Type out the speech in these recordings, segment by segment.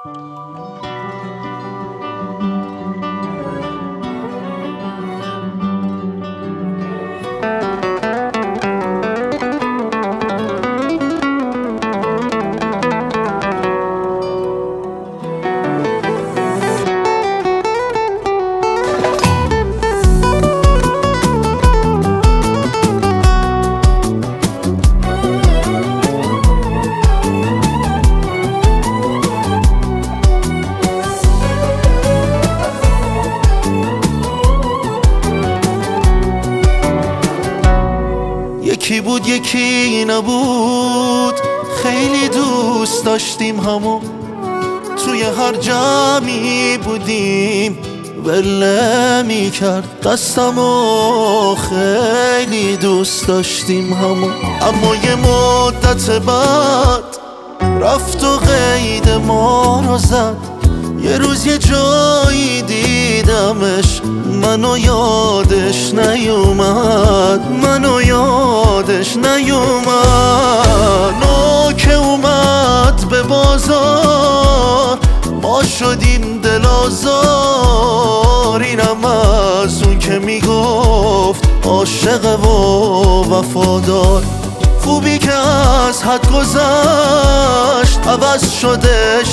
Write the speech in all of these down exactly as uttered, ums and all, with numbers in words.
یکی بود یکی نبود، خیلی دوست داشتیم همو، توی هر جمعی بودیم ول میکرد دستمو، خیلی دوست داشتیم همو. اما یه مدت بعد رفت و قید ما رو زد، یه روز یه جایی دیدمش، منو یادش نیومد، منو یادش نیومد. نوکه اومد به بازار، ما شدیم دل آزار، اینم از اون که میگفت عاشق و وفادار. خوبی که از حد گذشت، عوض شدش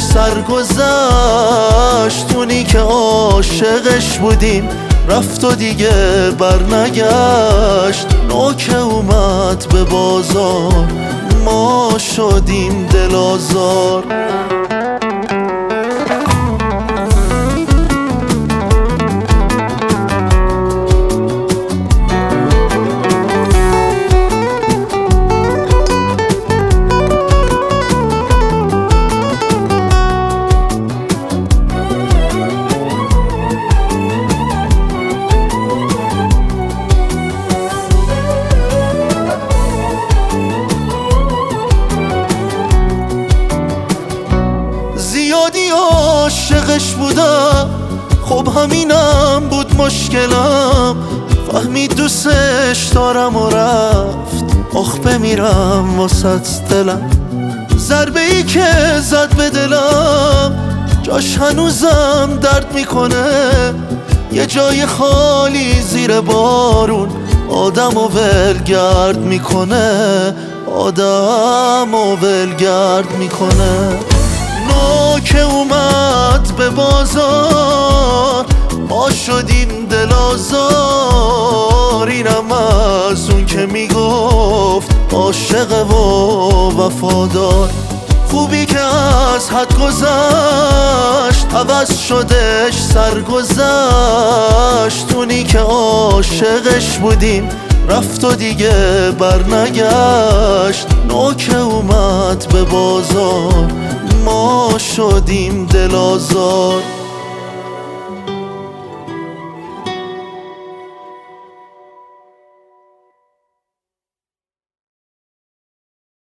سرگذشت، اونی که عاشقش بودیم رفت و دیگه برنگشت. نوکه اومد به بازار، ما شدیم دل آزار. زیادی عاشقش بودم، خب همینم بود مشکلم، فهمید دوستش دارم و رفت، آخ بمیرم واسه دلم. ضربه ای که زد به دلم، جاش هنوزم درد میکنه، یه جای خالی زیر بارون آدم و ولگرد میکنه، آدم و ولگرد میکنه. نوکه اومد به بازار، ما شدیم دل آزار، اینم از اون که میگفت عاشق و وفادار. خوبی که از حد گذشت، عوض شدش سرگذشت، اونی که عاشقش بودیم رفت و دیگه برنگشت. نوکه اومد به بازار، ما شدیم دل آزار.